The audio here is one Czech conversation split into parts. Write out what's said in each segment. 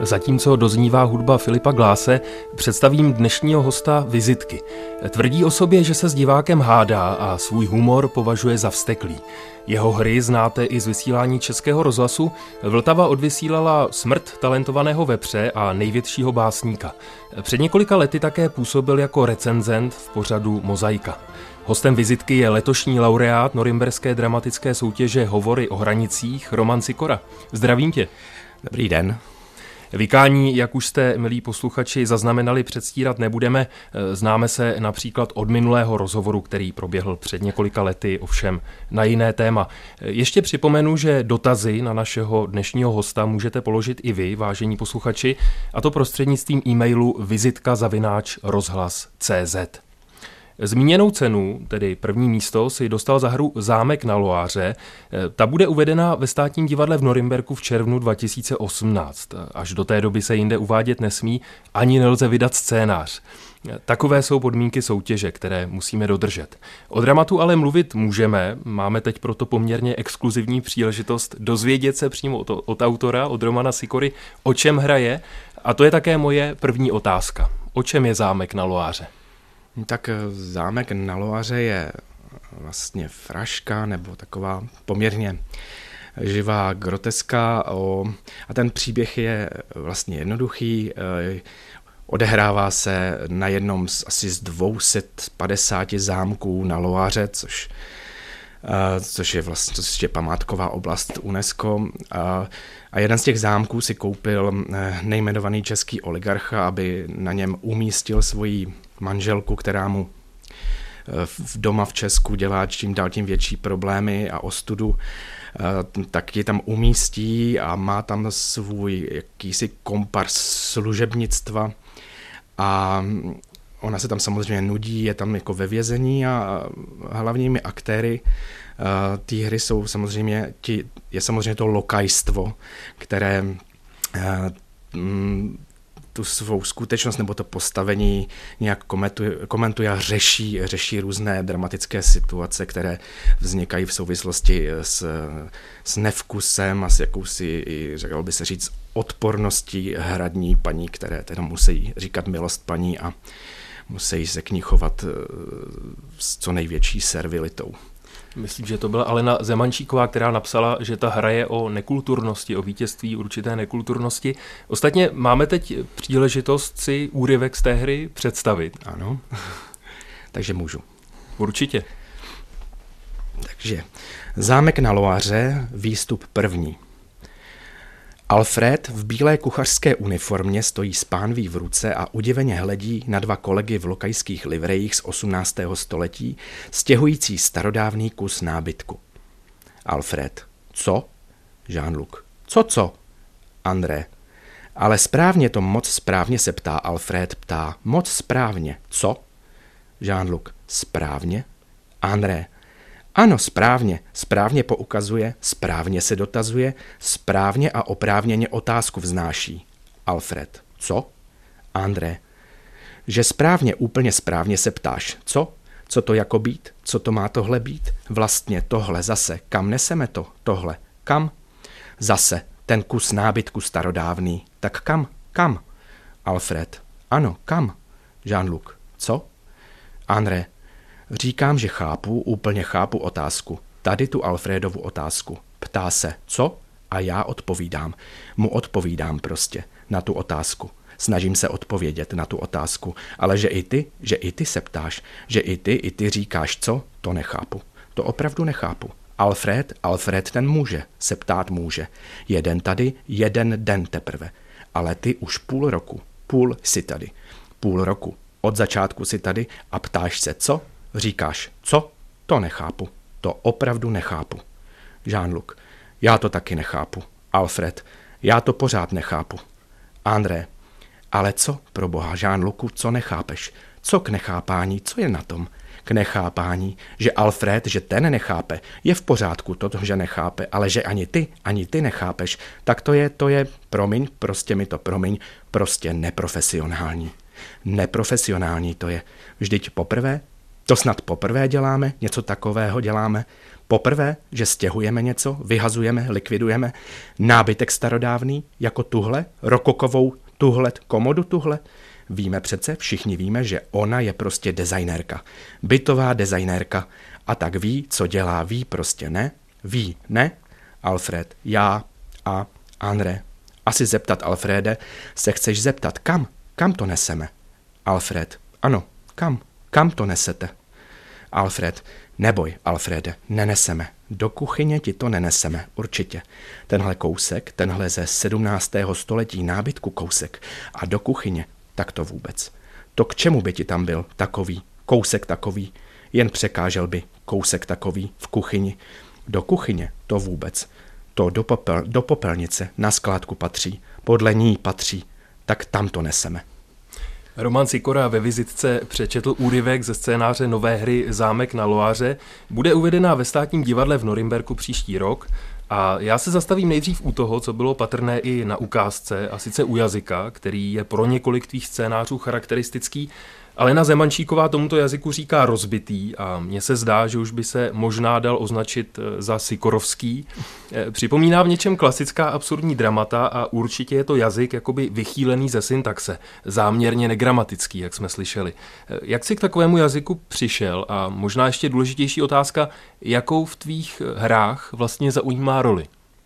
Zatímco doznívá hudba Filipa Glasse, představím dnešního hosta Vizitky. Tvrdí o sobě, že se s divákem hádá a svůj humor považuje za vzteklý. Jeho hry znáte i z vysílání Českého rozhlasu. Vltava odvysílala Smrt talentovaného vepře a Největšího básníka. Před několika lety také působil jako recenzent v pořadu Mozaika. Hostem Vizitky je letošní laureát norimberské dramatické soutěže Hovory o hranicích Roman Sikora. Zdravím tě. Dobrý den. Vykání, jak už jste, milí posluchači, zaznamenali, předstírat nebudeme. Známe se například od minulého rozhovoru, který proběhl před několika lety, ovšem na jiné téma. Ještě připomenu, že dotazy na našeho dnešního hosta můžete položit i vy, vážení posluchači, a to prostřednictvím e-mailu vizitka@rozhlas.cz. Zmíněnou cenu, tedy první místo, si dostal za hru Zámek na Loáře. Ta bude uvedena ve Státním divadle v Norimberku v červnu 2018. Až do té doby se jinde uvádět nesmí, ani nelze vydat scénář. Takové jsou podmínky soutěže, které musíme dodržet. O dramatu ale mluvit můžeme, máme teď proto poměrně exkluzivní příležitost dozvědět se přímo od autora, od Romana Sikory, o čem hraje, a to je také moje první otázka. O čem je Zámek na Loáře? Tak Zámek na Loaře je vlastně fraška nebo taková poměrně živá groteska a ten příběh je vlastně jednoduchý. Odehrává se na jednom z 250 zámků na Loaře, což je památková oblast UNESCO. A jeden z těch zámků si koupil nejmenovaný český oligarcha, aby na něm umístil svoji manželku, která mu doma v Česku dělá čím dál tím větší problémy a ostudu, tak ji tam umístí a má tam svůj jakýsi kompars služebnictva a ona se tam samozřejmě nudí, je tam jako ve vězení a hlavními aktéry té hry jsou samozřejmě je samozřejmě to lokajstvo, které tu svou skutečnost nebo to postavení nějak komentuje a řeší různé dramatické situace, které vznikají v souvislosti s nevkusem a s jakousi, řekl by se říct, odporností hradní paní, které teda musí říkat milost paní a musí se k ní chovat s co největší servilitou. Myslím, že to byla Alena Zemančíková, která napsala, že ta hra je o nekulturnosti, o vítězství určité nekulturnosti. Ostatně máme teď příležitost si úryvek z té hry představit. Ano, takže můžu. Určitě. Takže Zámek na Loaře, výstup první. Alfred v bílé kuchařské uniformě stojí s pánví v ruce a udiveně hledí na dva kolegy v lokajských livrejích z 18. století, stěhující starodávný kus nábytku. Alfred. Co? Jean-Luc. Co? André. Ale správně to moc správně se ptá, Alfred ptá. Moc správně. Co? Jean-Luc. Správně? André. Ano, správně poukazuje, správně se dotazuje, správně a oprávněně otázku vznáší. Alfred. Co? André. Že správně, úplně správně se ptáš. Co? Co to jako být? Co to má tohle být? Vlastně tohle zase. Kam neseme to? Tohle. Kam? Zase. Ten kus nábytku starodávný. Tak kam? Kam? Alfred. Ano, kam? Jean-Luc. Co? André. Říkám, že úplně chápu otázku. Tady tu Alfredovu otázku. Ptá se, co? A já odpovídám. Mu odpovídám prostě na tu otázku. Snažím se odpovědět na tu otázku. Ale že i ty se ptáš, že i ty říkáš co? To nechápu. To opravdu nechápu. Alfred ten může, se ptát může. Jeden tady, jeden den teprve. Ale ty už půl jsi tady. Půl roku. Od začátku si tady a ptáš se co? Říkáš, co? To nechápu. To opravdu nechápu. Jean-Luc. Já to taky nechápu. Alfred. Já to pořád nechápu. André. Ale co, pro boha, Jean-Lucu, co nechápeš? Co k nechápání, co je na tom? K nechápání, že Alfred, že ten nechápe, je v pořádku to, že nechápe, ale že ani ty nechápeš, tak to je, promiň, prostě neprofesionální. Neprofesionální to je. Vždyť poprvé To snad poprvé děláme, něco takového děláme. Poprvé, že stěhujeme něco, vyhazujeme, likvidujeme nábytek starodávný, jako tuhle, rokokovou tuhle, komodu tuhle. Víme přece, všichni víme, že ona je prostě designérka. Bytová designérka. A tak ví, co dělá, ví prostě ne. Ví, ne? Alfred, já a André. Asi zeptat Alfrede, se chceš zeptat, kam? Kam to neseme? Alfred, ano, kam? Kam to nesete? Alfred, neboj, Alfrede, neneseme. Do kuchyně ti to neneseme, určitě. Tenhle kousek, tenhle ze 17. století nábytku kousek a do kuchyně, tak to vůbec. To k čemu by ti tam byl takový, kousek takový, jen překážel by kousek takový v kuchyni. Do kuchyně to vůbec. To do popelnice na skládku patří, podle ní patří, tak tam to neseme. Roman Sikora ve vizitce přečetl úryvek ze scénáře nové hry Zámek na Loáře. Bude uvedena ve Státním divadle v Norimberku příští rok. A já se zastavím nejdřív u toho, co bylo patrné i na ukázce, a sice u jazyka, který je pro několik tvých scénářů charakteristický. Alena Zemančíková tomuto jazyku říká rozbitý a mně se zdá, že už by se možná dal označit za sikorovský. Připomíná v něčem klasická absurdní dramata a určitě je to jazyk jakoby vychýlený ze syntaxe, záměrně negramatický, jak jsme slyšeli. Jak jsi k takovému jazyku přišel a možná ještě důležitější otázka, jakou v tvých hrách vlastně zaujímá roli?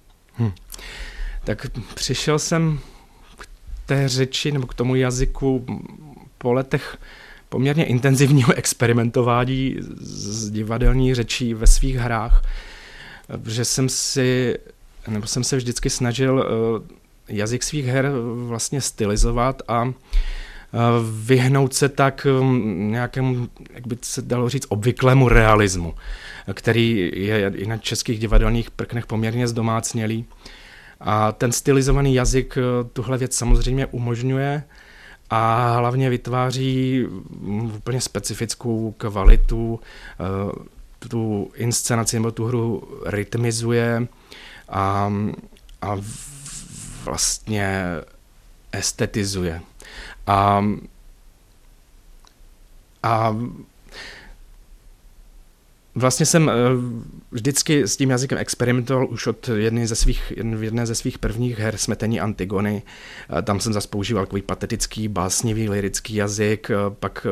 Tak přišel jsem k té řeči nebo k tomu jazyku po letech poměrně intenzivního experimentování s divadelní řečí ve svých hrách, protože jsem se vždycky snažil jazyk svých her vlastně stylizovat a vyhnout se tak nějakému, jak by se dalo říct, obvyklému realismu, který je i na českých divadelních prknech poměrně zdomácnělý. A ten stylizovaný jazyk tuhle věc samozřejmě umožňuje a hlavně vytváří úplně specifickou kvalitu, tu inscenaci nebo tu hru rytmizuje a vlastně estetizuje. A vlastně jsem vždycky s tím jazykem experimentoval už od jedné ze svých prvních her Smetení Antigony. Tam jsem zase používal takový patetický, básnivý, lyrický jazyk, pak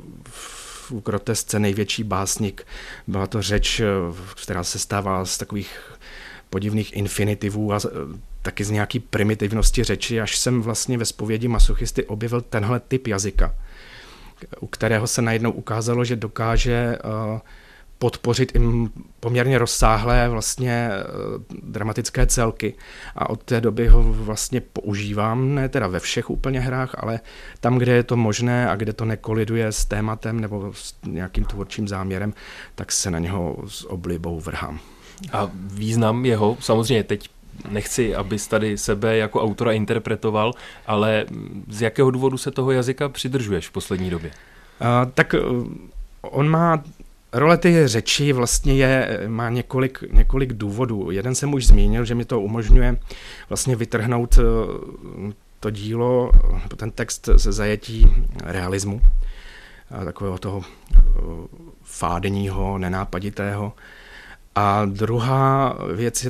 v Grotesce největší básník. Byla to řeč, která se stává z takových podivných infinitivů a taky z nějaký primitivnosti řeči, až jsem vlastně ve Zpovědi masochisty objevil tenhle typ jazyka, u kterého se najednou ukázalo, že dokáže podpořit i poměrně rozsáhlé vlastně dramatické celky. A od té doby ho vlastně používám, ne teda ve všech úplně hrách, ale tam, kde je to možné a kde to nekoliduje s tématem nebo s nějakým tvůrčím záměrem, tak se na něho s oblibou vrhám. A význam jeho, samozřejmě teď nechci, abys tady sebe jako autora interpretoval, ale z jakého důvodu se toho jazyka přidržuješ v poslední době? Tak on má role té řeči vlastně má několik důvodů. Jeden jsem už zmínil, že mi to umožňuje vlastně vytrhnout to dílo, ten text ze zajetí realismu, takového toho fádního, nenápaditého. A druhá věc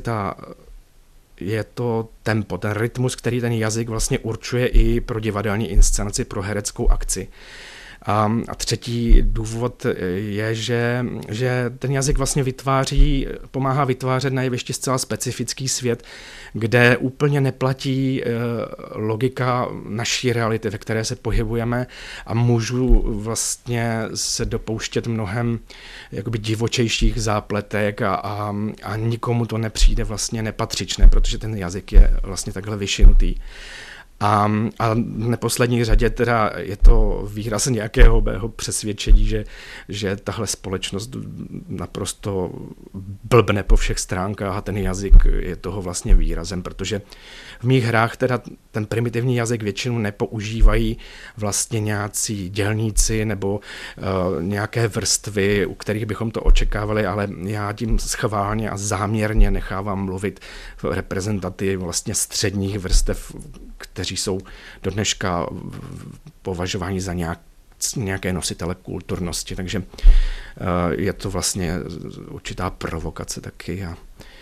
je to tempo, ten rytmus, který ten jazyk vlastně určuje i pro divadelní inscenaci, pro hereckou akci. A třetí důvod je, že ten jazyk vlastně pomáhá vytvářet na jevišti zcela specifický svět, kde úplně neplatí logika naší reality, ve které se pohybujeme a můžu vlastně se dopouštět mnohem jakoby divočejších zápletek a nikomu to nepřijde vlastně nepatřičné, protože ten jazyk je vlastně takhle vyšinutý. A v neposlední řadě teda je to výraz nějakého mého přesvědčení, že tahle společnost naprosto blbne po všech stránkách a ten jazyk je toho vlastně výrazem, protože v mých hrách teda ten primitivní jazyk většinou nepoužívají vlastně nějací dělníci nebo nějaké vrstvy, u kterých bychom to očekávali, ale já tím schválně a záměrně nechávám mluvit reprezentanty vlastně středních vrstev, kteří jsou do dneška považováni za nějaké nositele kulturnosti, takže je to vlastně určitá provokace taky a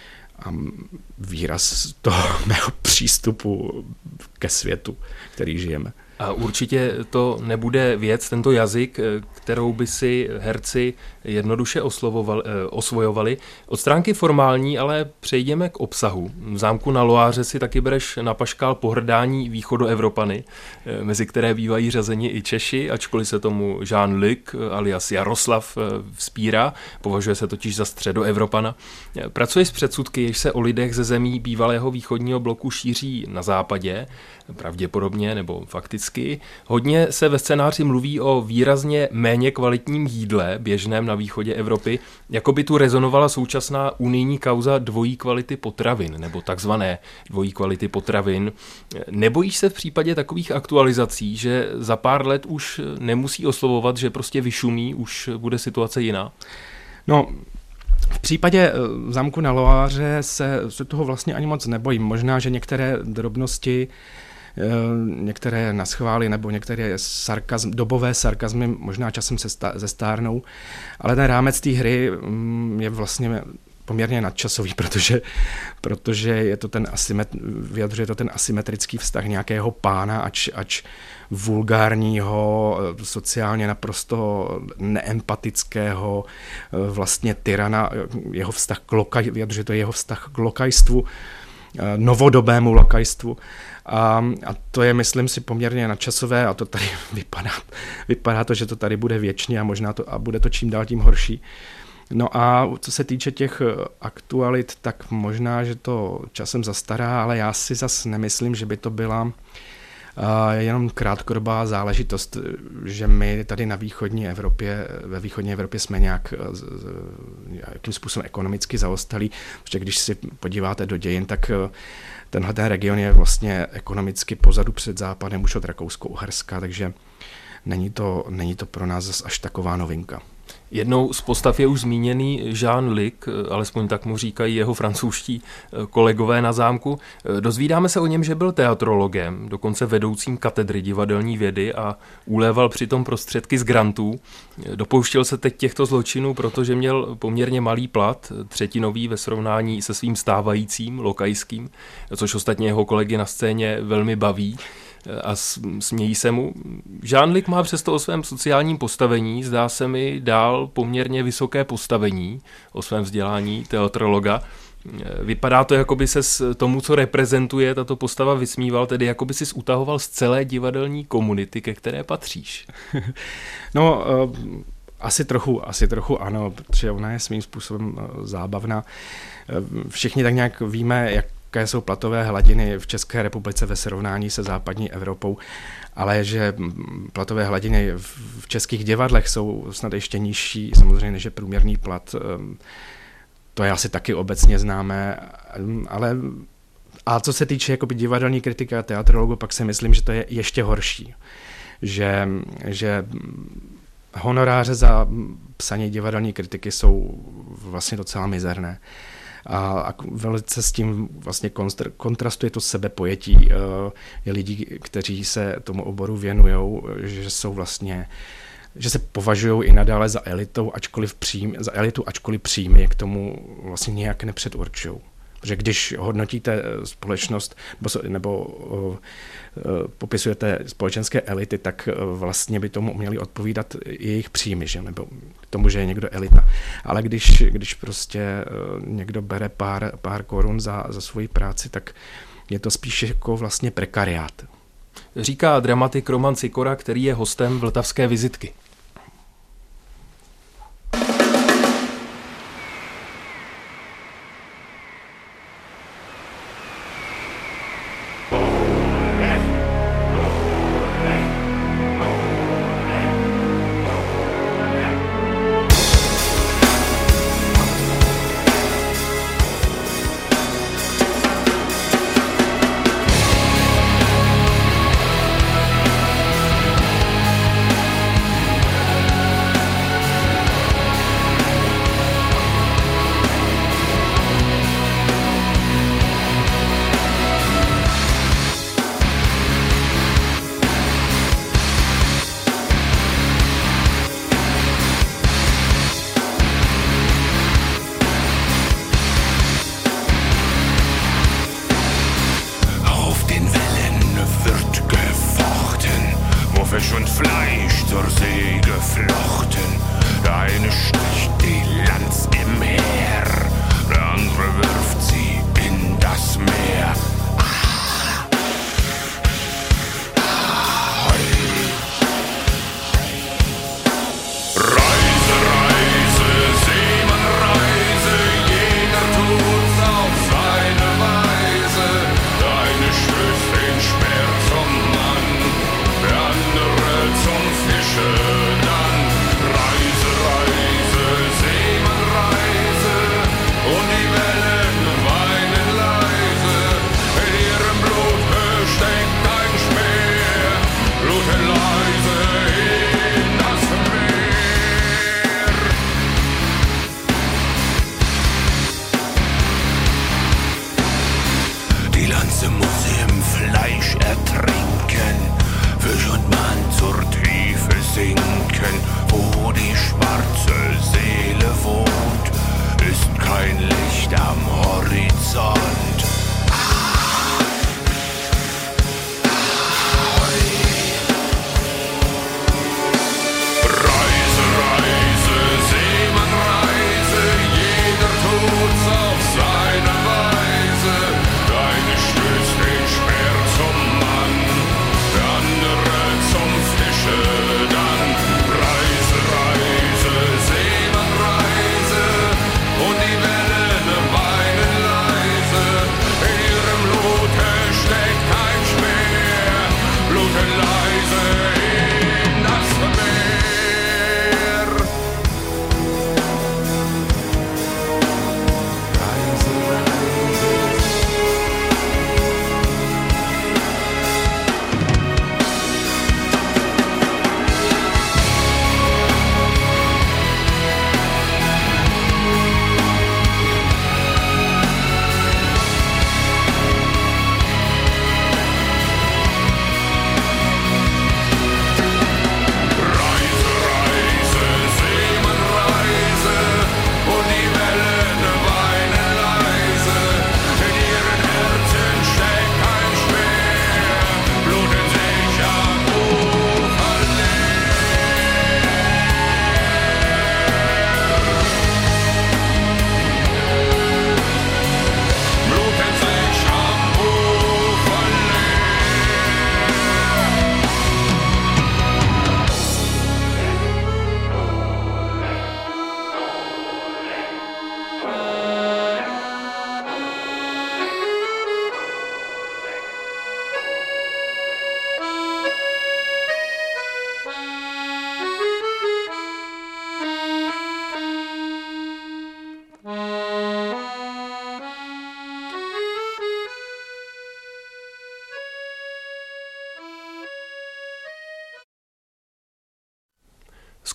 výraz toho mého přístupu ke světu, který žijeme. A určitě to nebude věc, tento jazyk, kterou by si herci jednoduše osvojovali. Od stránky formální ale přejdeme k obsahu. V Zámku na Loáře si taky bereš na paškál pohrdání východoevropany, mezi které bývají řazeni i Češi, ačkoliv se tomu Jean-Luc alias Jaroslav vzpírá, považuje se totiž za středoevropana. Pracuješ s předsudky, jež se o lidech ze zemí bývalého východního bloku šíří na západě, pravděpodobně nebo fakticky. Hodně se ve scénáři mluví o výrazně méně kvalitním jídle, běžném na východě Evropy, jako by tu rezonovala současná unijní kauza dvojí kvality potravin, nebo takzvané dvojí kvality potravin. Nebojíš se v případě takových aktualizací, že za pár let už nemusí oslovovat, že prostě vyšumí, už bude situace jiná? No, v případě Zámku na Loáře se toho vlastně ani moc nebojím. Možná, že některé drobnosti, některé naschvály nebo některé dobové sarkazmy možná časem se zestárnou, ale ten rámec té hry je vlastně poměrně nadčasový, protože je to vyjadřuje to ten asymetrický vztah nějakého pána, ač vulgárního, sociálně naprosto neempatického vlastně tyrana, jeho vztah vyjadřuje to jeho vztah k lokajstvu, novodobému lokajstvu. A to je, myslím si, poměrně nadčasové a to tady vypadá to, že to tady bude věčně a možná a bude to čím dál tím horší. No a co se týče těch aktualit, tak možná, že to časem zastará, ale já si zas nemyslím, že by to byla jenom krátkodobá záležitost, že my tady ve východní Evropě jsme nějakým způsobem ekonomicky zaostalí, protože když si podíváte do dějin, tak tenhle region je vlastně ekonomicky pozadu před západem už od Rakousko-Uherska, takže není to pro nás až taková novinka. Jednou z postav je už zmíněný Jean-Luc, alespoň tak mu říkají jeho francouzští kolegové na zámku. Dozvídáme se o něm, že byl teatrologem, dokonce vedoucím katedry divadelní vědy a uléval přitom prostředky z grantů. Dopouštěl se teď těchto zločinů, protože měl poměrně malý plat, třetinový ve srovnání se svým stávajícím lokajským, což ostatně jeho kolegy na scéně velmi baví a smějí se mu. Jean-Luc má přesto o svém sociálním postavení, zdá se mi, dál poměrně vysoké postavení o svém vzdělání teatrologa. Vypadá to, jako by ses tomu, co reprezentuje tato postava, vysmíval, tedy jako by ses utahoval z celé divadelní komunity, ke které patříš. No, asi trochu ano, protože ona je svým způsobem zábavná. Všichni tak nějak víme, jaké jsou platové hladiny v České republice ve srovnání se západní Evropou, ale že platové hladiny v českých divadlech jsou snad ještě nižší, samozřejmě, než je průměrný plat, to je asi taky obecně známé, ale a co se týče jakoby divadelní kritiky a teatrologu, pak si myslím, že to je ještě horší, že honoráře za psaní divadelní kritiky jsou vlastně docela mizerné. A velice s tím vlastně kontrastuje to sebepojetí je lidí, kteří se tomu oboru věnují, že se považují i nadále za elitu, ačkoliv příjmy k tomu vlastně nějak nepředurčují. Protože když hodnotíte společnost nebo popisujete společenské elity, tak vlastně by tomu měli odpovídat jejich příjmy, že? Nebo tomu, že je někdo elita. Ale když prostě někdo bere pár korun za svoji práci, tak je to spíš jako vlastně prekariát. Říká dramatik Roman Sikora, který je hostem Vltavské vizitky.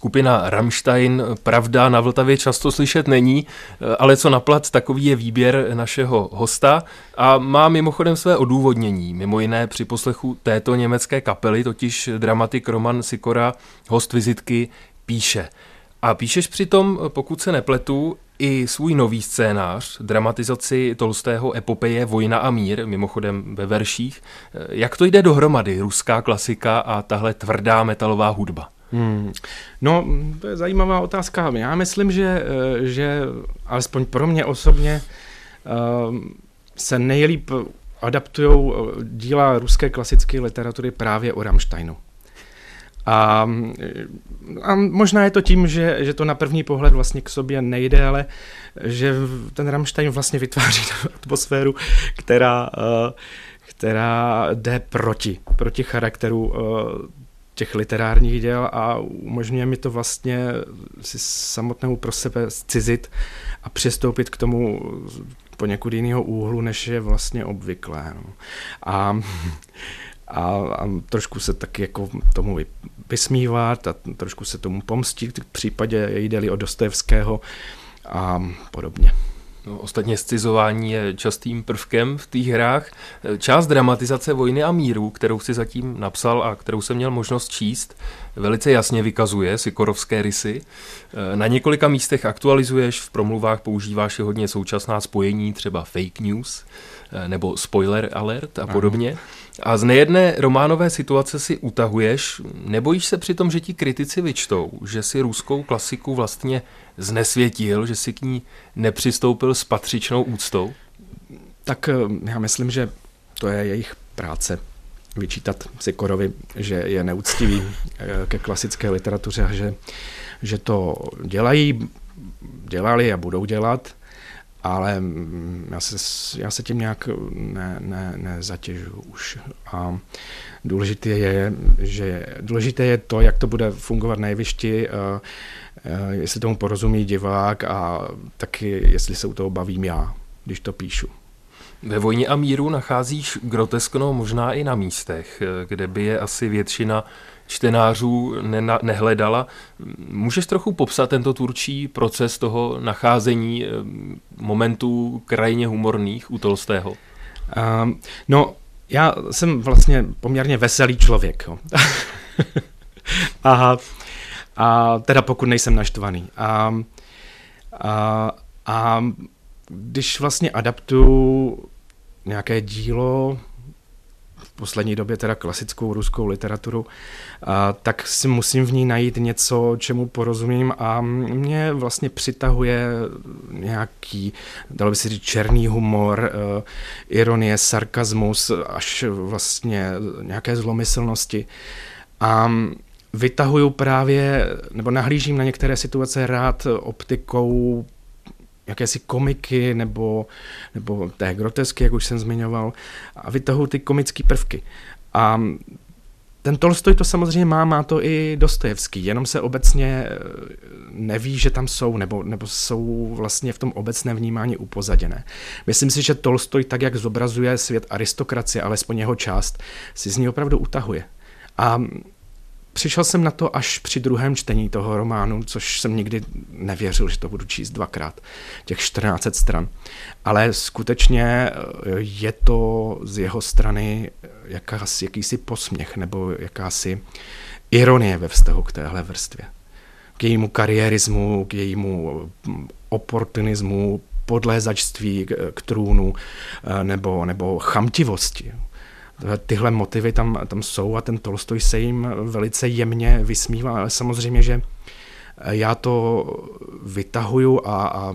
Skupina Rammstein, pravda, na Vltavě často slyšet není, ale co naplat, takový je výběr našeho hosta a má mimochodem své odůvodnění. Mimo jiné při poslechu této německé kapely, totiž dramatik Roman Sykora, host vizitky, píše. A píšeš přitom, pokud se nepletu, i svůj nový scénář, dramatizaci Tolstého epopeje Vojna a mír, mimochodem ve verších. Jak to jde dohromady, ruská klasika a tahle tvrdá metalová hudba? No, to je zajímavá otázka. Já myslím, že alespoň pro mě osobně se nejlíp adaptují díla ruské klasické literatury právě o Rammsteinu. A možná je to tím, že to na první pohled vlastně k sobě nejde, ale že ten Rammstein vlastně vytváří atmosféru, která jde proti charakteru těch literárních děl a umožňuje mi to vlastně si samotnému pro sebe zcizit a přistoupit k tomu poněkud jiného úhlu, než je vlastně obvyklé. No. A trošku se taky jako tomu vysmívat a trošku se tomu pomstit, v případě jde-li o Dostojevského a podobně. No, ostatně scizování je častým prvkem v těch hrách. Část dramatizace Vojny a míru, kterou si zatím napsal a kterou jsem měl možnost číst, velice jasně vykazuje sykorovské rysy. Na několika místech aktualizuješ, v promluvách používáš i hodně současná spojení, třeba fake news nebo spoiler alert a podobně. A z nejedné románové situace si utahuješ, nebojíš se přitom, že ti kritici vyčtou, že si ruskou klasiku vlastně znesvětil, že si k ní nepřistoupil s patřičnou úctou? Tak já myslím, že to je jejich práce vyčítat Sykorovi, že je neúctivý ke klasické literatuře a že to dělali a budou dělat, ale já se tím nějak nezatěžuju už. A důležité je to, jak to bude fungovat na jevišti, jestli tomu porozumí divák a taky, jestli se u toho bavím já, když to píšu. Ve Vojně a míru nacházíš groteskno možná i na místech, kde by je asi většina čtenářů nehledala. Můžeš trochu popsat tento tvůrčí proces toho nacházení momentů krajně humorných u Tolstého? No, já jsem vlastně poměrně veselý člověk. Jo. A teda pokud nejsem naštvaný. A když vlastně adaptuju nějaké dílo, v poslední době teda klasickou ruskou literaturu, tak si musím v ní najít něco, čemu porozumím a mě vlastně přitahuje nějaký, dalo by se říct, černý humor, ironie, sarkazmus, až vlastně nějaké zlomyslnosti. A vytahuju právě, nebo nahlížím na některé situace rád optikou jakési komiky nebo té grotesky, jak už jsem zmiňoval, a vytahuji ty komické prvky. A ten Tolstoj to samozřejmě má to i Dostojevský, jenom se obecně neví, že tam jsou, nebo jsou vlastně v tom obecném vnímání upozaděné. Myslím si, že Tolstoj, tak jak zobrazuje svět aristokracie, alespoň jeho část, si z ní opravdu utahuje. A přišel jsem na to až při druhém čtení toho románu, což jsem nikdy nevěřil, že to budu číst dvakrát, těch 14 stran. Ale skutečně je to z jeho strany jakýsi posměch nebo jakási ironie ve vztahu k téhle vrstvě. K jejímu kariérismu, k jejímu oportunismu, podlézačství k trůnu nebo chamtivosti. Tyhle motivy tam jsou a ten Tolstoj se jim velice jemně vysmívá, ale samozřejmě, že já to vytahuju a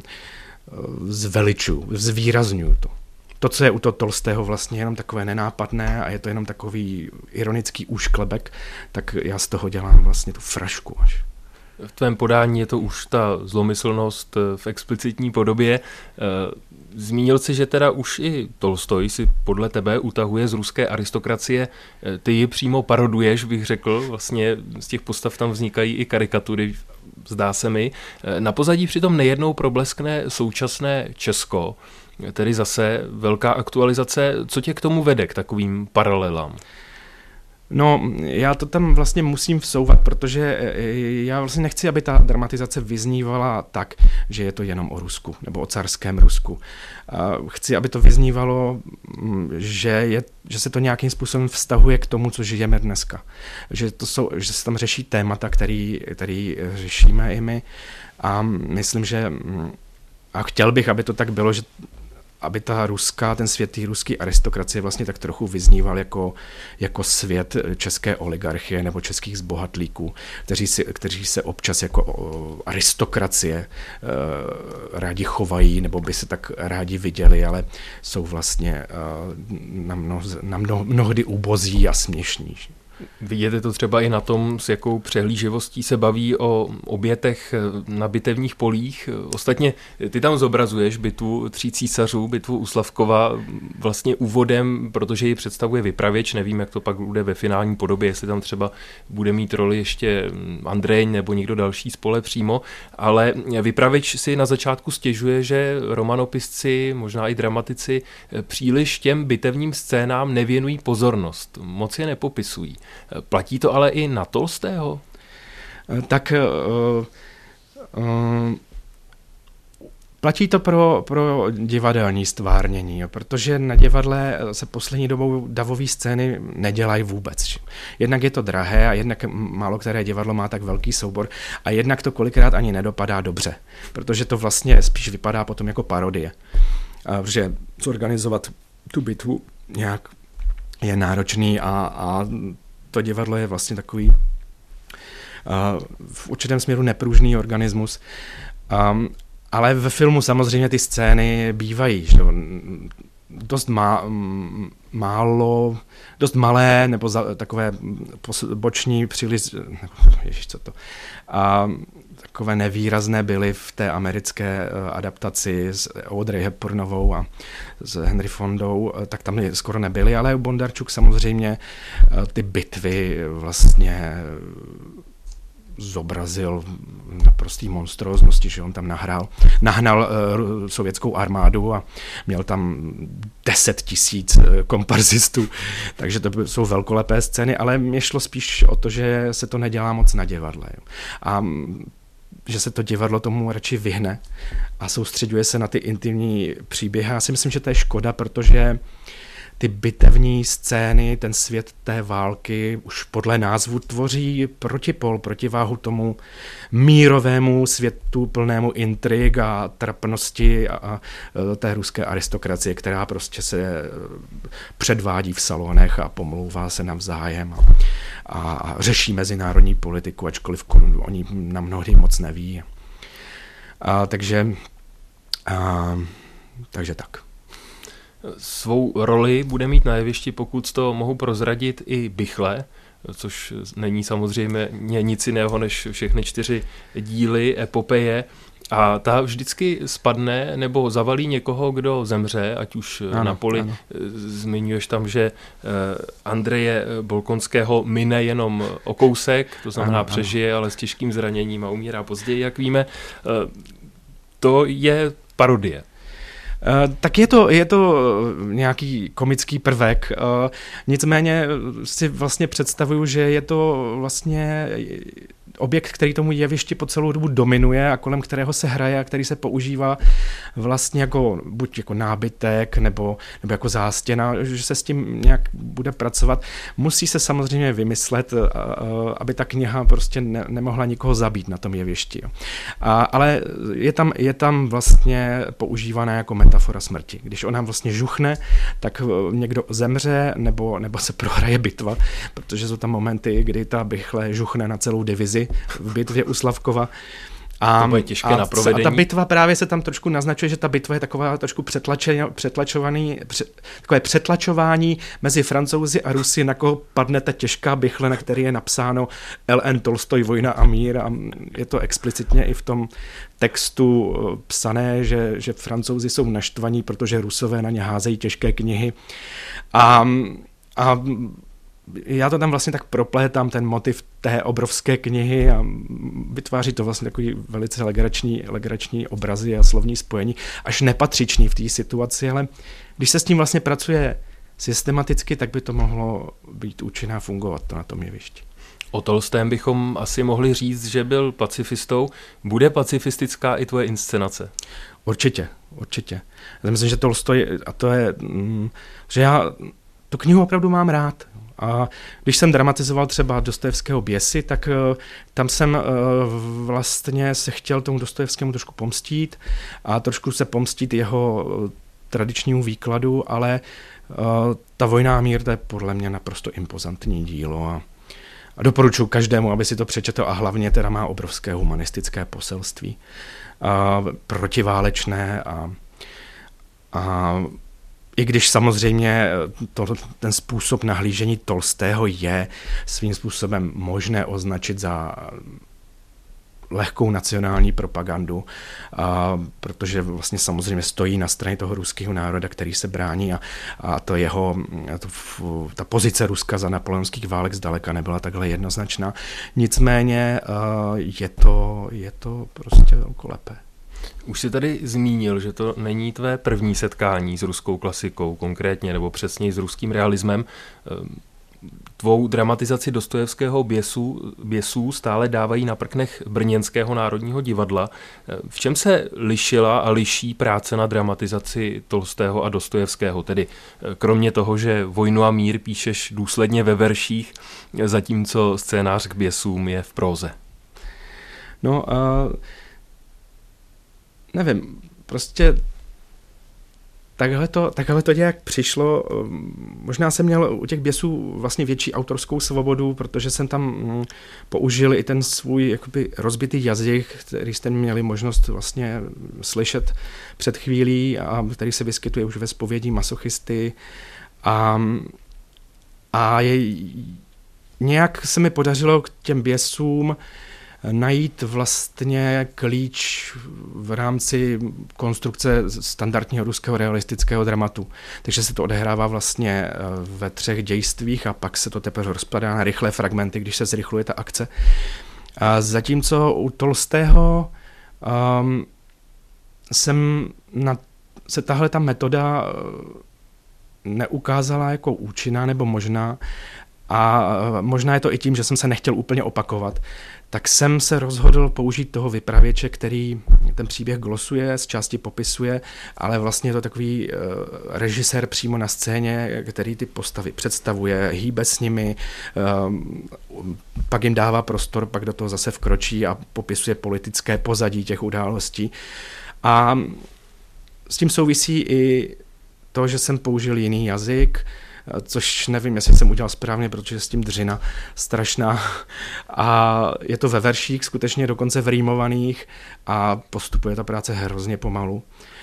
zveličuju, zvýrazňuju to. To, co je u toho Tolstého vlastně jenom takové nenápadné a je to jenom takový ironický úšklebek, tak já z toho dělám vlastně tu frašku až. V tvém podání je to už ta zlomyslnost v explicitní podobě. Zmínil jsi, že teda už i Tolstoj si podle tebe utahuje z ruské aristokracie. Ty ji přímo paroduješ, bych řekl. Vlastně z těch postav tam vznikají i karikatury, zdá se mi. Na pozadí přitom nejednou probleskne současné Česko, tedy zase velká aktualizace. Co tě k tomu vede, k takovým paralelám? No, já to tam vlastně musím vsouvat, protože já vlastně nechci, aby ta dramatizace vyznívala tak, že je to jenom o Rusku, nebo o carském Rusku. Chci, aby to vyznívalo, že se to nějakým způsobem vztahuje k tomu, co žijeme dneska. Že se tam řeší témata, který řešíme i my. A myslím, a chtěl bych, aby to tak bylo, že aby ten svět té ruské aristokracie vlastně tak trochu vyzníval jako svět české oligarchie nebo českých zbohatlíků, kteří se občas jako aristokracie rádi chovají nebo by se tak rádi viděli, ale jsou vlastně mnohdy ubozí a směšní. Vidíte to třeba i na tom, s jakou přehlíživostí se baví o obětech na bitevních polích. Ostatně ty tam zobrazuješ bitvu 3 císařů, bitvu u Slavkova vlastně úvodem, protože ji představuje vypravěč, nevím, jak to pak bude ve finální podobě, jestli tam třeba bude mít roli ještě Andrej nebo někdo další z pole přímo, ale vypravěč si na začátku stěžuje, že romanopisci, možná i dramatici příliš těm bitevním scénám nevěnují pozornost, moc je nepopisují. Platí to ale i na Tolstého? Tak platí to pro divadelní stvárnění, protože na divadle se poslední dobou davové scény nedělají vůbec. Jednak je to drahé a jednak málo které divadlo má tak velký soubor a jednak to kolikrát ani nedopadá dobře, protože to vlastně spíš vypadá potom jako parodie. Protože zorganizovat tu bitvu nějak je náročný a to divadlo je vlastně takový v určitém směru nepružný organismus. Ale ve filmu samozřejmě ty scény bývají, že dost malé, nebo takové boční příliš, takové nevýrazné byly v té americké adaptaci s Audrey Hepburnovou a s Henry Fondou, tak tam skoro nebyly, ale Bondarchuk samozřejmě ty bitvy vlastně zobrazil naprostý monstróznosti, že on tam nahnal sovětskou armádu a měl tam 10 000 komparzistů, takže to jsou velkolepé scény, ale mě šlo spíš o to, že se to nedělá moc na divadle. A že se to divadlo tomu radši vyhne a soustředuje se na ty intimní příběhy. Já si myslím, že to je škoda, protože ty bitevní scény, ten svět té války už podle názvu tvoří protiváhu tomu mírovému světu plnému intrig a trapnosti a té ruské aristokracie, která prostě se předvádí v salonech a pomlouvá se navzájem a řeší mezinárodní politiku, ačkoliv oni na mnohdy moc neví. Takže tak. Svou roli bude mít na jevišti, pokud to mohu prozradit, i Bichle, což není samozřejmě nic jiného než všechny 4 díly epopeje. A ta vždycky spadne nebo zavalí někoho, kdo zemře, ať už na poli. Ano. Zmiňuješ tam, že Andreje Bolkonského mine jenom o kousek, to znamená přežije, ale s těžkým zraněním a umírá později, jak víme. To je parodie. Tak je to nějaký komický prvek, nicméně si vlastně představuju, že je to vlastně objekt, který tomu jevišti po celou dobu dominuje a kolem kterého se hraje a který se používá vlastně buď jako nábytek nebo jako zástěna, že se s tím nějak bude pracovat. Musí se samozřejmě vymyslet, aby ta kniha prostě nemohla nikoho zabít na tom jevišti. Ale je tam vlastně používaná jako metafora smrti. Když ona vlastně žuchne, tak někdo zemře nebo se prohraje bitva, protože jsou tam momenty, kdy ta Bichle žuchne na celou divizi v bitvě u Slavkova. To bude těžké na provedení. A ta bitva právě se tam trošku naznačuje, že ta bitva je taková trošku takové přetlačování mezi Francouzi a Rusy, na koho padne ta těžká Bichle, na který je napsáno L.N. Tolstoj, Vojna a mír, a je to explicitně i v tom textu psané, že Francouzi jsou naštvaní, protože Rusové na ně házejí těžké knihy. A já to tam vlastně tak proplétám, ten motiv té obrovské knihy, a vytváří to vlastně takový velice legrační obrazy a slovní spojení, až nepatřičný v té situaci, ale když se s tím vlastně pracuje systematicky, tak by to mohlo být účinné a fungovat to na tom jevišti. O Tolstém bychom asi mohli říct, že byl pacifistou. Bude pacifistická i tvoje inscenace? Určitě. Já myslím, že Tolstoj, a to je, že já tu knihu opravdu mám rád. A když jsem dramatizoval třeba Dostojevského Běsy, tak tam jsem vlastně se chtěl tomu Dostojevskému trošku pomstít a trošku se pomstít jeho tradičnímu výkladu, ale ta Vojna a mír, to je podle mě naprosto impozantní dílo a doporučuji každému, aby si to přečetl a hlavně teda má obrovské humanistické poselství, protiválečné a i když samozřejmě ten způsob nahlížení Tolstého je svým způsobem možné označit za lehkou nacionální propagandu, protože vlastně samozřejmě stojí na straně toho ruského národa, který se brání a ta pozice Ruska za napoleonských válek zdaleka nebyla takhle jednoznačná. Nicméně je to prostě velkolepé. Už jsi tady zmínil, že to není tvé první setkání s ruskou klasikou konkrétně, nebo přesněji s ruským realismem. Tvou dramatizaci Dostojevského Běsů stále dávají na prknech Brněnského národního divadla. V čem se lišila a liší práce na dramatizaci Tolstého a Dostojevského? Tedy kromě toho, že Vojnu a mír píšeš důsledně ve verších, zatímco scénář k Běsům je v próze. No, nevím, prostě takhle to nějak přišlo. Možná jsem měl u těch Běsů vlastně větší autorskou svobodu, protože jsem tam použil i ten svůj jakoby rozbitý jazyk, který jste měli možnost vlastně slyšet před chvílí a který se vyskytuje už ve zpovědí masochisty. A nějak se mi podařilo k těm Běsům najít vlastně klíč v rámci konstrukce standardního ruského realistického dramatu. Takže se to odehrává vlastně ve 3 dějstvích a pak se to teprve rozpadá na rychlé fragmenty, když se zrychluje ta akce. A zatímco u Tolstého se tahle ta metoda neukázala jako účinná nebo možná, a možná je to i tím, že jsem se nechtěl úplně opakovat, tak jsem se rozhodl použít toho vypravěče, který ten příběh glosuje, z části popisuje, ale vlastně je to takový režisér přímo na scéně, který ty postavy představuje, hýbe s nimi, pak jim dává prostor, pak do toho zase vkročí a popisuje politické pozadí těch událostí. A s tím souvisí i to, že jsem použil jiný jazyk, což nevím, jestli jsem udělal správně, protože s tím dřina strašná. A je to ve verších, skutečně dokonce v rýmovaných a postupuje ta práce hrozně pomalu.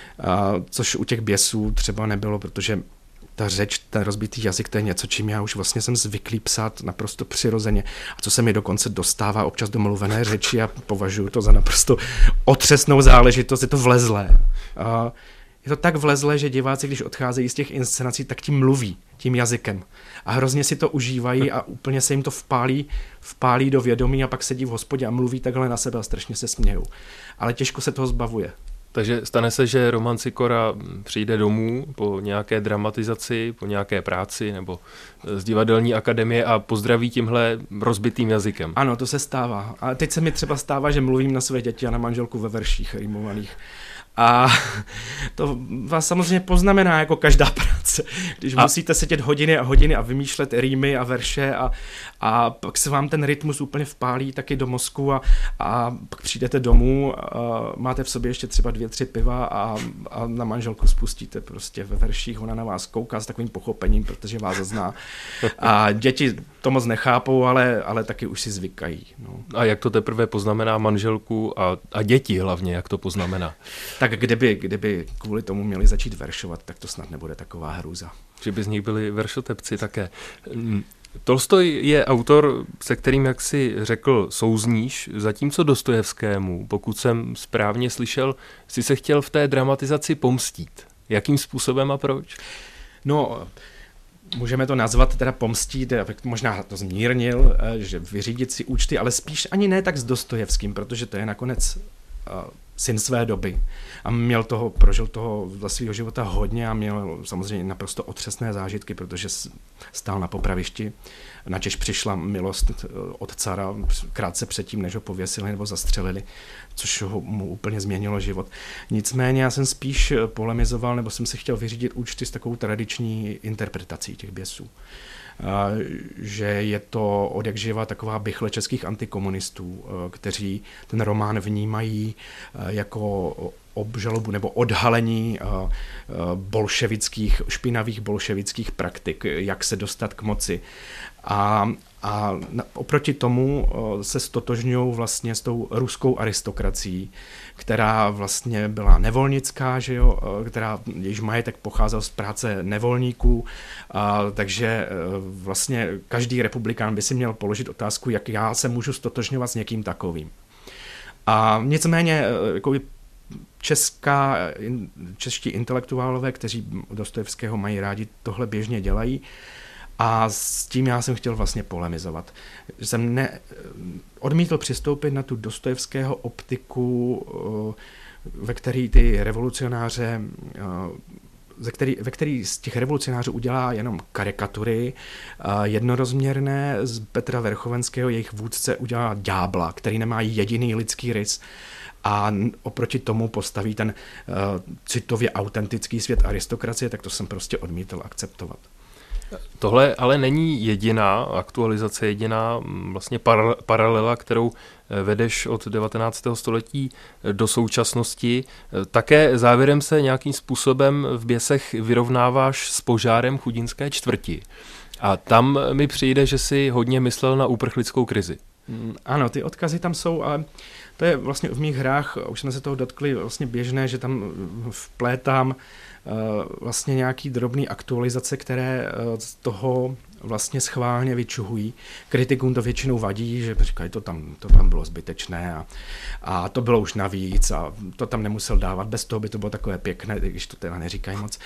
Což u těch Běsů třeba nebylo, protože ta řeč, ten rozbitý jazyk, to je něco, čím já už vlastně jsem zvyklý psát naprosto přirozeně. A co se mi dokonce dostává občas do mluvené řeči a považuji to za naprosto otřesnou záležitost, je to vlezlé. Je to tak vlezlé, že diváci, když odcházejí z těch inscenací, tak tím mluví, tím jazykem. A hrozně si to užívají a úplně se jim to vpálí do vědomí a pak sedí v hospodě a mluví takhle na sebe a strašně se smějou. Ale těžko se toho zbavuje. Takže stane se, že Roman Sikora přijde domů po nějaké dramatizaci, po nějaké práci nebo z divadelní akademie a pozdraví tímhle rozbitým jazykem. Ano, to se stává. A teď se mi třeba stává, že mluvím na své děti a na manželku ve verších rýmovaných. A to vás samozřejmě poznamená jako každá práce, když musíte sedět hodiny a hodiny a vymýšlet rýmy a verše a pak se vám ten rytmus úplně vpálí taky do mozku a pak přijdete domů, máte v sobě ještě třeba 2-3 piva a na manželku spustíte prostě ve verších, ona na vás kouká s takovým pochopením, protože vás zná. A děti to moc nechápou, ale taky už si zvykají. No. A jak to teprve poznamená manželku a děti hlavně, jak to poznamená? Tak kdyby kvůli tomu měli začít veršovat, tak to snad nebude taková hrůza. Že by z nich byli veršotepci také. Tolstoj je autor, se kterým, jak si řekl, souzníš, zatímco Dostojevskému, pokud jsem správně slyšel, si se chtěl v té dramatizaci pomstít. Jakým způsobem a proč? No, můžeme to nazvat teda pomstít, abych možná to zmírnil, že vyřídit si účty, ale spíš ani ne tak s Dostojevským, protože to je nakonec syn své doby a prožil toho za svého života hodně a měl samozřejmě naprosto otřesné zážitky, protože stál na popravišti. Načež přišla milost od cara krátce předtím, než ho pověsili nebo zastřelili, což mu úplně změnilo život. Nicméně já jsem spíš polemizoval, nebo jsem si chtěl vyřídit účty s takovou tradiční interpretací těch běsů. Že je to odjakživa taková bychle českých antikomunistů, kteří ten román vnímají jako obžalobu nebo odhalení špinavých bolševických praktik, jak se dostat k moci. A oproti tomu se stotožňují vlastně s tou ruskou aristokracií, která vlastně byla nevolnická, že jo, jejíž majetek pocházel z práce nevolníků, takže vlastně každý republikán by si měl položit otázku, jak já se můžu stotožňovat s někým takovým. A nicméně jako čeští intelektuálové, kteří Dostojevského mají rádi, tohle běžně dělají. A s tím já jsem chtěl vlastně polemizovat. Jsem odmítl přistoupit na tu Dostojevského optiku, ve který ty revolucionáře, ve který z těch revolucionářů udělá jenom karikatury jednorozměrné, z Petra Verchovenského, jejich vůdce, udělá ďábla, který nemá jediný lidský rys. A oproti tomu postaví ten citově autentický svět aristokracie, tak to jsem prostě odmítl akceptovat. Tohle ale není jediná aktualizace, jediná vlastně paralela, kterou vedeš od 19. století do současnosti. Také závěrem se nějakým způsobem v Běsech vyrovnáváš s požárem chudinské čtvrti. A tam mi přijde, že si hodně myslel na uprchlickou krizi. Ano, ty odkazy tam jsou, ale to je vlastně v mých hrách, už jsme se toho dotkli, vlastně běžné, že tam vplétám vlastně nějaký drobný aktualizace, které z toho vlastně schválně vyčuhují. Kritikům to většinou vadí, že říkají, to tam bylo zbytečné a to bylo už navíc a to tam nemusel dávat, bez toho by to bylo takové pěkné, když to teda neříkají moc.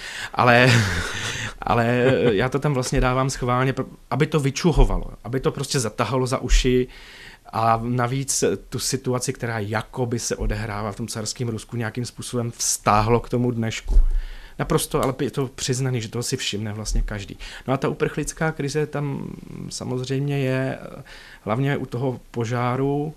Ale já to tam vlastně dávám schválně, aby to vyčuhovalo, aby to prostě zatahalo za uši a navíc tu situaci, která jakoby se odehrává v tom carském Rusku, nějakým způsobem vztáhlo k tomu dnešku. Naprosto, ale je to přiznaný, že toho si všimne vlastně každý. No a ta uprchlická krize tam samozřejmě je hlavně u toho požáru,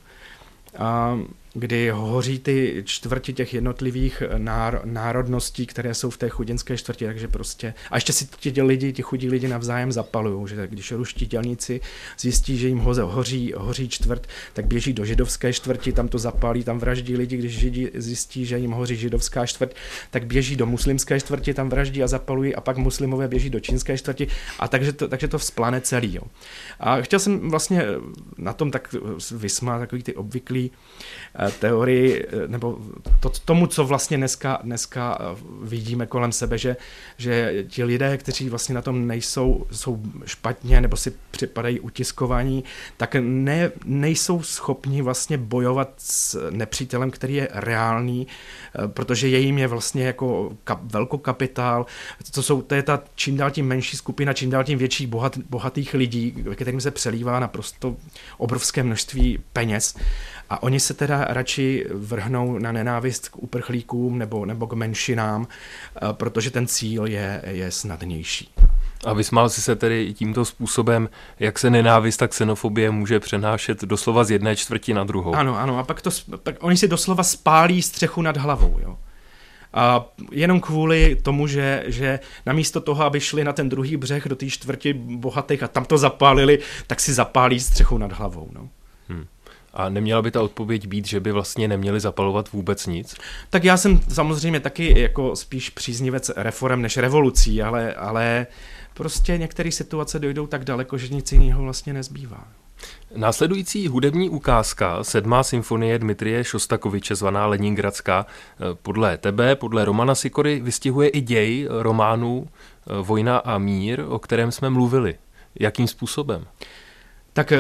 kdy hoří ty čtvrti těch jednotlivých národností, které jsou v té chudinské čtvrti, takže prostě, a ještě si ti chudí lidi navzájem zapalují, že když ruští dělníci zjistí, že jim hoří čtvrt, tak běží do židovské čtvrti, tam to zapálí, tam vraždí lidi, když židi zjistí, že jim hoří židovská čtvrť, tak běží do muslimské čtvrti, tam vraždí a zapalují a pak muslimové běží do čínské čtvrti a takže to vzplane celý. Jo. A chtěl jsem vlastně na tom tak vysmát takový ty obvyklý teorii, nebo tomu, co vlastně dneska vidíme kolem sebe, že ti lidé, kteří vlastně na tom jsou špatně, nebo si připadají utiskovaní, tak nejsou schopni vlastně bojovat s nepřítelem, který je reálný, protože jejím je vlastně jako velkokapitál, to je ta čím dál tím menší skupina, čím dál tím větší bohatých lidí, ve kterým se přelívá naprosto obrovské množství peněz. A oni se teda radši vrhnou na nenávist k uprchlíkům nebo k menšinám, protože ten cíl je snadnější. A vysmál jsi se tedy tímto způsobem, jak se nenávist a xenofobie může přenášet doslova z jedné čtvrti na druhou. Ano, a pak oni si doslova spálí střechu nad hlavou, jo. A jenom kvůli tomu, že namísto toho, aby šli na ten druhý břeh do té čtvrti bohatých a tam to zapálili, tak si zapálí střechu nad hlavou, no. A neměla by ta odpověď být, že by vlastně neměli zapalovat vůbec nic? Tak já jsem samozřejmě taky jako spíš příznivec reforem než revolucí, ale prostě některé situace dojdou tak daleko, že nic jiného vlastně nezbývá. Následující hudební ukázka, 7. symfonie Dmitrije Šostakoviče zvaná Leningradská, podle tebe, podle Romana Sikory, vystihuje i děj románu Vojna a mír, o kterém jsme mluvili. Jakým způsobem? Tak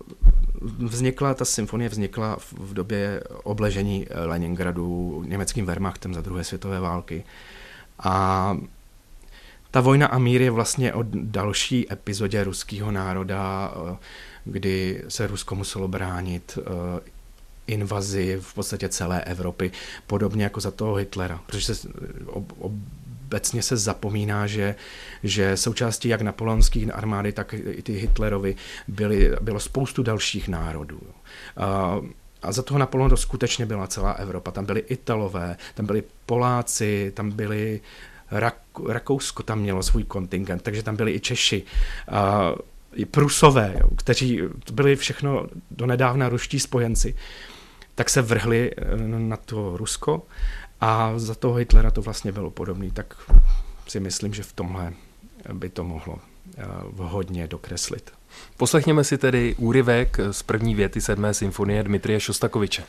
ta symfonie vznikla v době obležení Leningradu německým Wehrmachtem za druhé světové války. A ta Vojna a mír je vlastně o další epizodě ruského národa, kdy se Rusko muselo bránit invazi v podstatě celé Evropy, podobně jako za toho Hitlera, protože obecně se zapomíná, že součástí jak napoleonské armády, tak i ty Hitlerovy bylo spoustu dalších národů. A za toho Napoleona to skutečně byla celá Evropa. Tam byli Italové, tam byli Poláci, tam byli Rakousko tam mělo svůj kontingent, takže tam byli i Češi, i Prusové, kteří byli všechno donedávna ruští spojenci, tak se vrhli na to Rusko a za toho Hitlera to vlastně bylo podobné. Tak si myslím, že v tomhle by to mohlo hodně dokreslit. Poslechněme si tedy úryvek z první věty 7. symfonie Dmitrije Šostakoviče.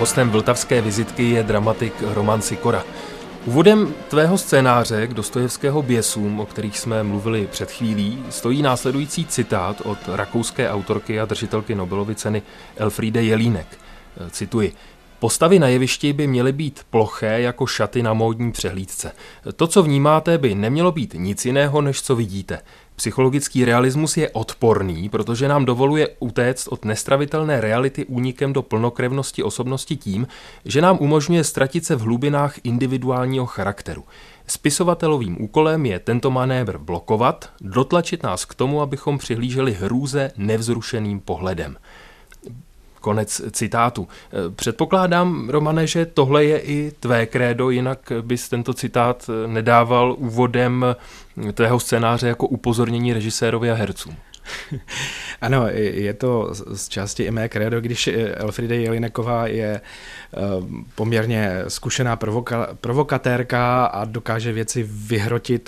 Hostem vltavské vizitky je dramatik Roman Sikora. Úvodem tvého scénáře k Dostojevského Běsům, o kterých jsme mluvili před chvílí, stojí následující citát od rakouské autorky a držitelky Nobelovy ceny Elfriede Jelinek. Cituji: Postavy na jevišti by měly být ploché jako šaty na módní přehlídce. To, co vnímáte, by nemělo být nic jiného, než co vidíte. Psychologický realismus je odporný, protože nám dovoluje utéct od nestravitelné reality únikem do plnokrevnosti osobnosti tím, že nám umožňuje ztratit se v hlubinách individuálního charakteru. Spisovatelovým úkolem je tento manévr blokovat, dotlačit nás k tomu, abychom přihlíželi hrůze nevzrušeným pohledem. Konec citátu. Předpokládám, Romane, že tohle je i tvé krédo, jinak bys tento citát nedával úvodem tvého scénáře jako upozornění režisérovi a hercům. Ano, je to z části i mé krédo, když Elfriede Jelineková je poměrně zkušená provokatérka a dokáže věci vyhrotit,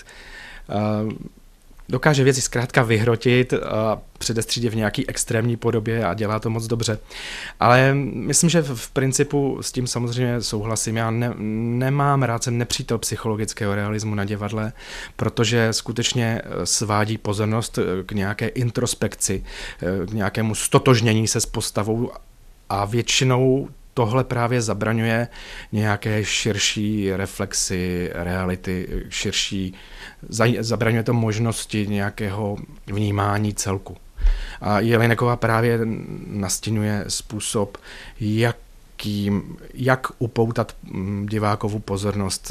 zkrátka vyhrotit a předestřít je v nějaký extrémní podobě a dělá to moc dobře. Ale myslím, že v principu s tím samozřejmě souhlasím. Já nemám rád, jsem nepřítel psychologického realismu na divadle, protože skutečně svádí pozornost k nějaké introspekci, k nějakému stotožnění se s postavou a většinou tohle právě zabraňuje nějaké širší reflexy reality, zabraňuje to možnosti nějakého vnímání celku. A Jelineková právě nastěňuje způsob, jak upoutat divákovu pozornost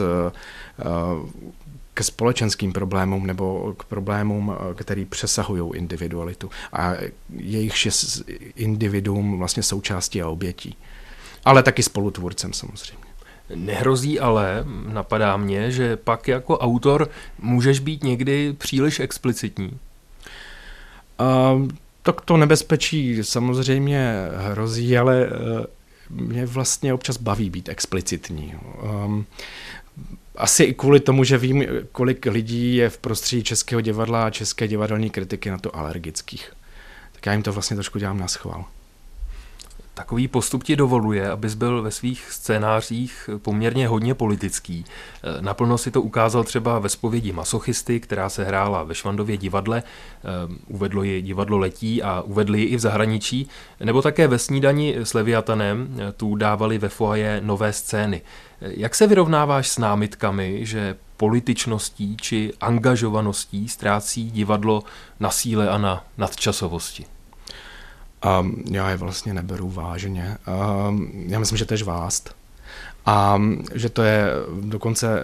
ke společenským problémům nebo k problémům, který přesahují individualitu. A jejich individuum vlastně součástí a obětí. Ale taky spolutvůrcem samozřejmě. Nehrozí ale, napadá mě, že pak jako autor můžeš být někdy příliš explicitní? Tak to nebezpečí samozřejmě hrozí, ale mě vlastně občas baví být explicitní. Asi i kvůli tomu, že vím, kolik lidí je v prostředí českého divadla a české divadelní kritiky na to alergických. Tak já jim to vlastně trošku dělám naschvál. Takový postup ti dovoluje, abys byl ve svých scénářích poměrně hodně politický. Naplno si to ukázal třeba ve Zpovědi masochisty, která se hrála ve Švandově divadle, uvedlo ji Divadlo Letí a uvedli ji i v zahraničí, nebo také ve Snídani s Leviatanem, tu dávali ve foaje Nové scény. Jak se vyrovnáváš s námitkami, že političností či angažovaností ztrácí divadlo na síle a na nadčasovosti? Já je vlastně neberu vážně. Já myslím, že to je žvást. A že to je dokonce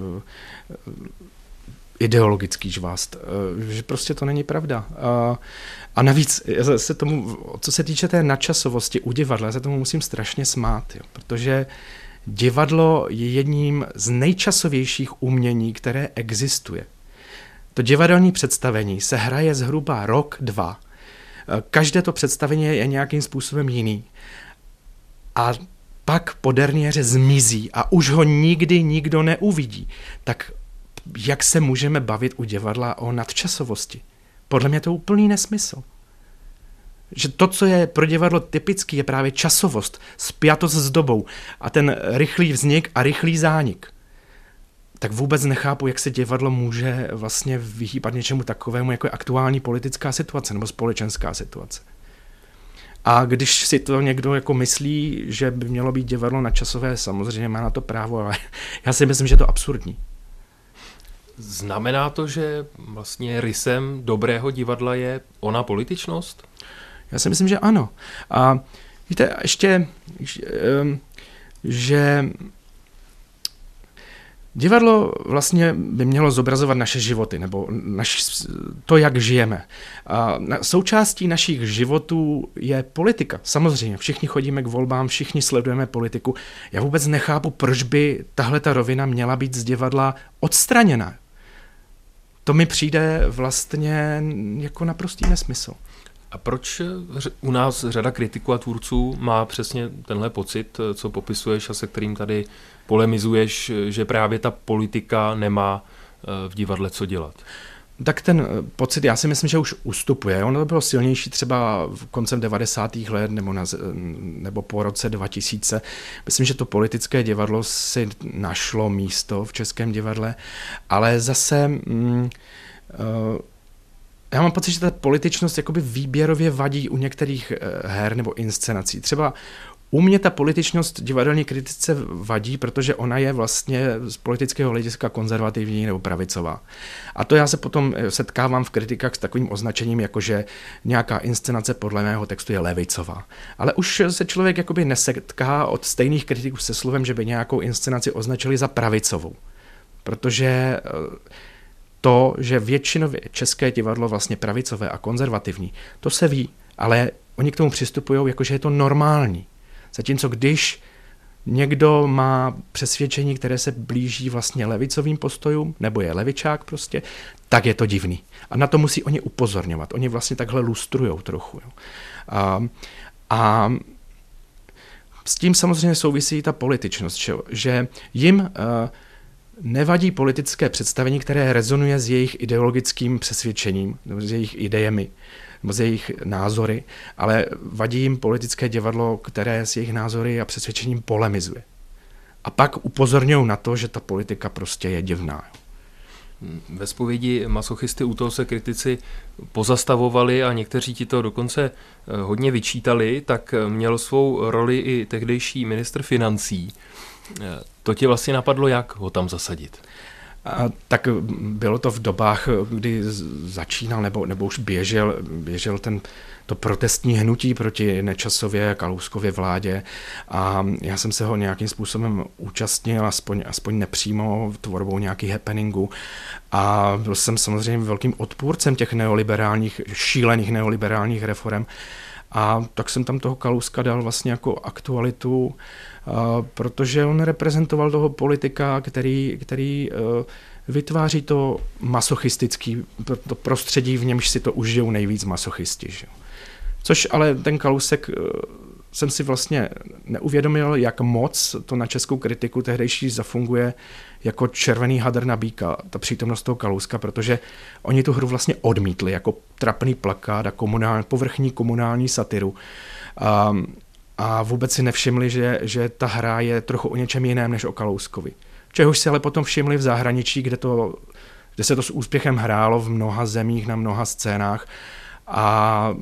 ideologický žvást. Že prostě to není pravda. A navíc, co se týče té nadčasovosti u divadla, já se tomu musím strašně smát, jo, protože divadlo je jedním z nejčasovějších umění, které existuje. To divadelní představení se hraje zhruba rok, 2. Každé to představení je nějakým způsobem jiný. A pak po derniéře zmizí a už ho nikdy nikdo neuvidí. Tak jak se můžeme bavit u divadla o nadčasovosti? Podle mě to je úplný nesmysl. Že to, co je pro divadlo typický, je právě časovost, spjatost s dobou a ten rychlý vznik a rychlý zánik. Tak vůbec nechápu, jak se divadlo může vlastně vyhýbat něčemu takovému, jako je aktuální politická situace nebo společenská situace. A když si to někdo jako myslí, že by mělo být divadlo nadčasové, samozřejmě má na to právo, ale já si myslím, že je to absurdní. Znamená to, že vlastně rysem dobrého divadla je ona političnost? Já si myslím, že ano. A víte, ještě, že divadlo vlastně by mělo zobrazovat naše životy, nebo to, jak žijeme. A součástí našich životů je politika. Samozřejmě, všichni chodíme k volbám, všichni sledujeme politiku. Já vůbec nechápu, proč by tahleta rovina měla být z divadla odstraněna. To mi přijde vlastně jako naprostý nesmysl. A proč u nás řada kritiků a tvůrců má přesně tenhle pocit, co popisuješ a se kterým tady polemizuješ, že právě ta politika nemá v divadle co dělat? Tak ten pocit, já si myslím, že už ustupuje. Ono to bylo silnější třeba koncem 90. let nebo po roce 2000. Myslím, že to politické divadlo si našlo místo v českém divadle, ale zase já mám pocit, že ta političnost jakoby výběrově vadí u některých her nebo inscenací. Třeba u mě ta političnost divadelní kritice vadí, protože ona je vlastně z politického hlediska konzervativní nebo pravicová. A to já se potom setkávám v kritikách s takovým označením, jako že nějaká inscenace podle mého textu je levicová. Ale už se člověk jakoby nesetká od stejných kritiků se slovem, že by nějakou inscenaci označili za pravicovou. Protože to, že většinově české divadlo vlastně pravicové a konzervativní, to se ví, ale oni k tomu přistupují, jakože je to normální. Zatímco když někdo má přesvědčení, které se blíží vlastně levicovým postojům, nebo je levičák prostě, tak je to divný. A na to musí oni upozorňovat. Oni vlastně takhle lustrujou trochu. Jo. A s tím samozřejmě souvisí ta političnost, že jim nevadí politické představení, které rezonuje s jejich ideologickým přesvědčením, nebo s jejich idejemi, nebo z jejich názory, ale vadí jim politické divadlo, které s jejich názory a přesvědčením polemizuje. A pak upozorňují na to, že ta politika prostě je divná. Ve zpovědi Masochisty u toho se kritici pozastavovali a někteří ti to dokonce hodně vyčítali, tak měl svou roli i tehdejší ministr financí. To tě vlastně napadlo, jak ho tam zasadit? Tak bylo to v dobách, kdy začínal nebo už běžel to protestní hnutí proti Nečasově, Kalouskově vládě a já jsem se ho nějakým způsobem účastnil, aspoň nepřímo tvorbou nějakých happeningů a byl jsem samozřejmě velkým odpůrcem těch šílených neoliberálních reform a tak jsem tam toho Kalouska dal vlastně jako aktualitu, protože on reprezentoval toho politika, který vytváří to masochistický, to prostředí, v němž si to užijou nejvíc masochisti. Že? Což ale ten Kalousek jsem si vlastně neuvědomil, jak moc to na českou kritiku tehdejší zafunguje jako červený hadr na býka, ta přítomnost toho Kalouska, protože oni tu hru vlastně odmítli jako trapný plakát a povrchní komunální satiru. A vůbec si nevšimli, že ta hra je trochu o něčem jiném než o Kalouskovi. Čehož si ale potom všimli v zahraničí, kde se to s úspěchem hrálo v mnoha zemích, na mnoha scénách a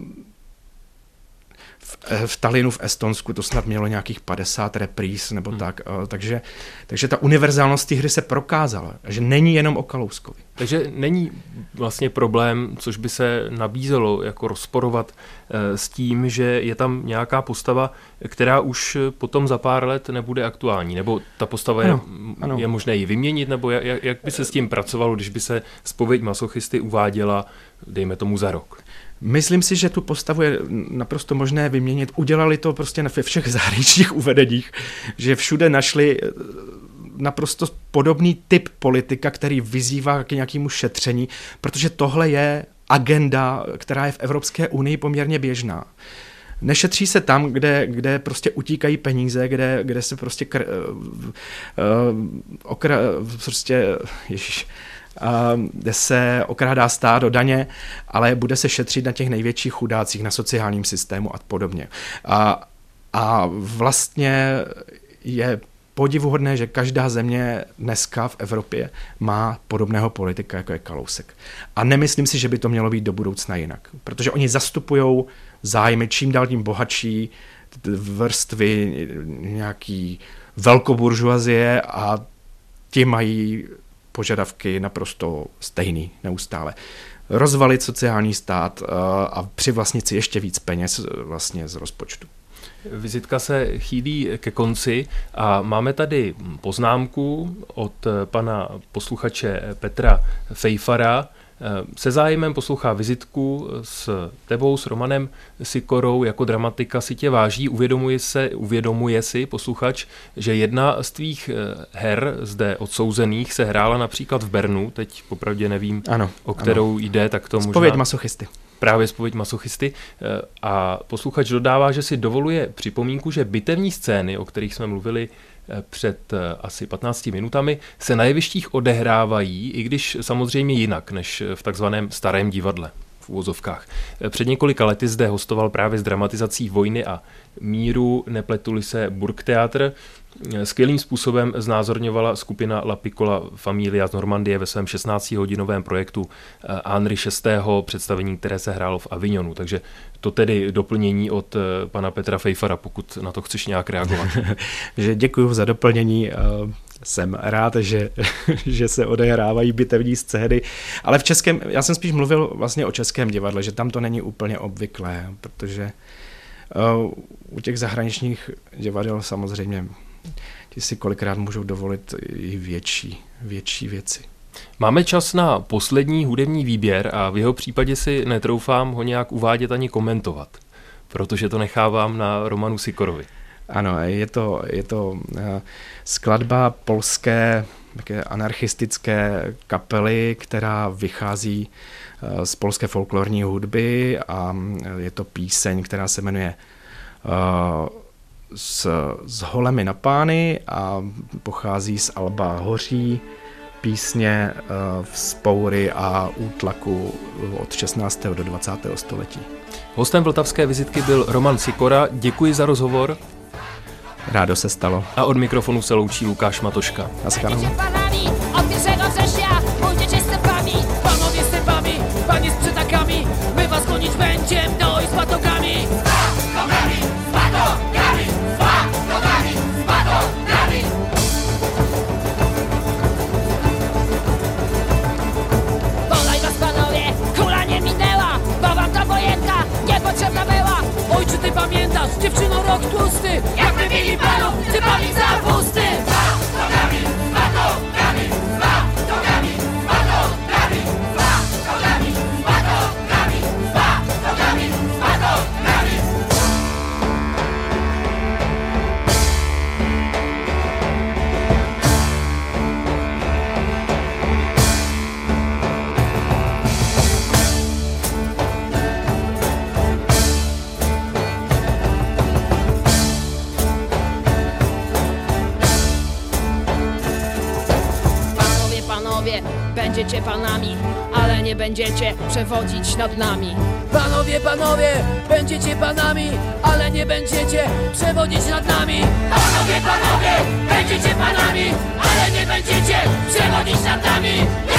v Tallinnu v Estonsku to snad mělo nějakých 50 repríz nebo tak. Takže ta univerzálnost té hry se prokázala, že není jenom o Kalouskovi. Takže není vlastně problém, což by se nabízelo jako rozporovat s tím, že je tam nějaká postava, která už potom za pár let nebude aktuální, nebo ta postava je možné ji vyměnit, nebo jak by se s tím pracovalo, když by se zpověď Masochisty uváděla, dejme tomu, za rok? Myslím si, že tu postavu je naprosto možné vyměnit. Udělali to prostě ve všech zahraničních uvedeních, že všude našli naprosto podobný typ politika, který vyzývá k nějakému šetření, protože tohle je agenda, která je v Evropské unii poměrně běžná. Nešetří se tam, kde prostě utíkají peníze, kde se prostě kde se okrádá stát o daně, ale bude se šetřit na těch největších chudácích, na sociálním systému a podobně. A vlastně je podivuhodné, že každá země dneska v Evropě má podobného politika, jako je Kalousek. A nemyslím si, že by to mělo být do budoucna jinak, protože oni zastupují zájmy čím dál tím bohatší vrstvy nějaký velkoburžuazie a ti mají požadavky naprosto stejný neustále. Rozvalit sociální stát a přivlastnit si ještě víc peněz vlastně z rozpočtu. Vizitka se chýlí ke konci a máme tady poznámku od pana posluchače Petra Fejfara. Se zájmem poslouchá vizitku s tebou, s Romanem Sikorou, jako dramatika si tě váží. Uvědomuje si posluchač, že jedna z tvých her zde odsouzených se hrála například v Bernu, teď popravdě nevím, o kterou jde, tak to možná... Zpověď Masochisty. Právě zpověď Masochisty. A posluchač dodává, že si dovoluje připomínku, že bitevní scény, o kterých jsme mluvili před asi 15 minutami, se na jevištích odehrávají, i když samozřejmě jinak než v takzvaném starém divadle. V uvozovkách. Před několika lety zde hostoval právě s dramatizací Vojny a míru, nepletuli se Burgtheater. Skvělým způsobem znázorňovala skupina La Piccola Familia z Normandie ve svém 16hodinovém projektu Henry VI. Představení, které se hrálo v Avignonu. Takže to tedy doplnění od pana Petra Fejfara, pokud na to chceš nějak reagovat. Děkuji za doplnění. Jsem rád, že se odehrávají bitevní scény, ale v českém, já jsem spíš mluvil vlastně o českém divadle, že tam to není úplně obvyklé, protože u těch zahraničních divadel samozřejmě ti si kolikrát můžou dovolit i větší věci. Máme čas na poslední hudební výběr a v jeho případě si netroufám ho nějak uvádět ani komentovat, protože to nechávám na Romanu Sikorovi. Ano, je to skladba polské také anarchistické kapely, která vychází z polské folklorní hudby a je to píseň, která se jmenuje s holemi na pány a pochází z alba Hoří, písně vzpoury a útlaku od 16. do 20. století. Hostem vltavské vizitky byl Roman Sikora. Děkuji za rozhovor. Rádo se stalo. A od mikrofonu se loučí Lukáš Matoška. Naschledanou. Panowie z tępami, panie z przetakami, my was gonić będziem, no i z batokami. Z batokami, z batokami, z batokami, z batokami. Bolaj was panowie, kula nie minęła, bo wam ta wojenka niepotrzebna była. Oj, czy ty pamiętasz, dziewczyno rok tłusty, jak my mieli panów, ty pali za pusty. Z batokami, z batokami, z batokami, z batokami. Będziecie panami, ale nie będziecie przewodzić nad nami. Panowie, panowie, będziecie panami, ale nie będziecie przewodzić nad nami. Panowie, panowie, będziecie panami, ale nie będziecie przewodzić nad nami.